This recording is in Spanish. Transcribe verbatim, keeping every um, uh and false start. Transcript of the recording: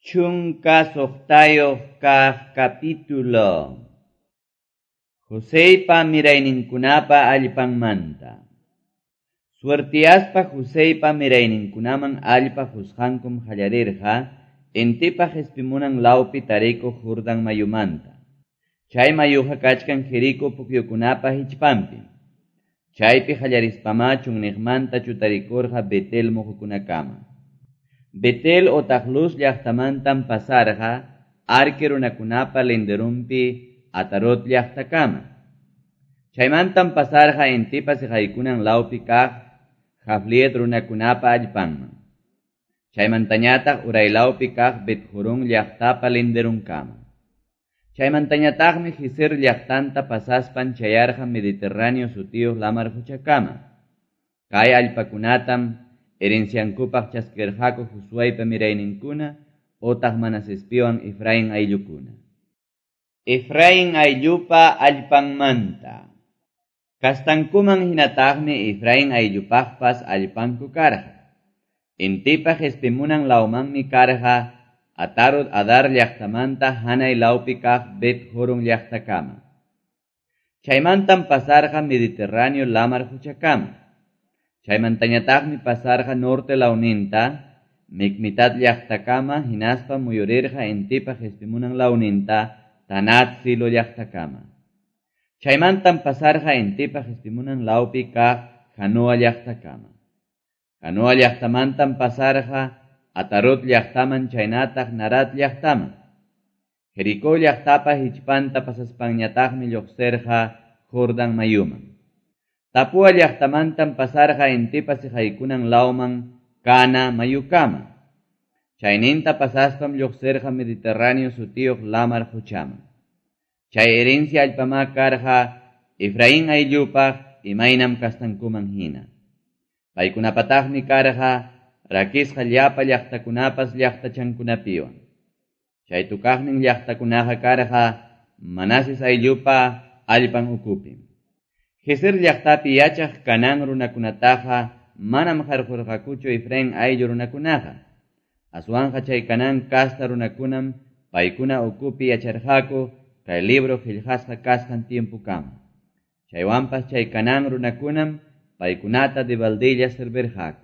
Chunka soqtayoq kaq capítulo. Joseipa mirayninkunapa allpanmanta. Suertiaspa Joseipa mirayninkunaman allpa husqankum hallarirqa, intipa hispimunan laupi tariko Jordan mayumanta. Chay mayuqa kachkan Jericó pukyukunapa hichpampi. Chaypi hallarispama chunniqmanta chutarikurqa Betel muhukunakama. Betel otaq Luz llaqtamantam pasarqa, Arque runakunapa linderumpi Atarot llaqtakama. Chaymantam pasarqa intipa siqaykunan laupi kaq Jafliet runakunapa allpanman. Chaymantañataq uraylaupi kaq Bet-Horon llaqtapa linderunkama. Chaymantañataqmi Geser llaqtanta pasaspan chayarqa Mediterráneo sutiyuq lamar huchakama. Kay allpakunatam herenciankupaq chaskirqaku Josuaypa mirayninkuna otaq Manasespiwan Efraín ayllukuna. Efraín ayllupa allpanmanta. Kastankuman hinataqmi Efraín ayllupaqpas allpanku karqa. Intipa hispimunan laumanmi karqa Atarot Adar llaqtamanta hanay laupi kaq Bet-Horon llaqtakama. Chaymantam pasarqa Mediterráneo lamar huchakama. Chaymantañataqmi pasarqa norte launinta Mikmitat llaqtakama hinaspa muyurirqa intipa hispimunan launinta Tanat Silo llaqtakama. Chaymantam pasarqa intipa hispimunan laupi kaq Janoa llaqtakama. Janoa llaqtamantam pasarqa Atarot llaqtaman chaynataq Narat llaqtaman. Jericó llaqtapa hichpanta pasaspanñataqmi lluqsirqa Jordan mayuman. Tapua llaqtamantam pasarqa intipa siqaykunan lauman Cana mayukama. Chayninta pasaspam lluqsirqa Mediterráneo sutiyuq lamar huchaman. Chay herencia allpama karqa Efraín ayllupaq imaynam kastankuman hina. Paykunapataqmi karqa rakisqa llapa llaqtakunapas llaqtachankunapiwan. Chay tukaqnin llaqtakunaqa karqa Manases ayllupa allpan ukupim. Geser llaqtapi yachaq Canaan runakunataqa manam qarqurqakuchu Efraín ayllu runakunaqa. Aswanqa chay Canaan kasta runakunam paykuna ukupi yacharqaku kay libro qillqasqa kasqan tiempukama. Chaywanpas chay Canaan runakunam paykunata de baldilla servirqaku.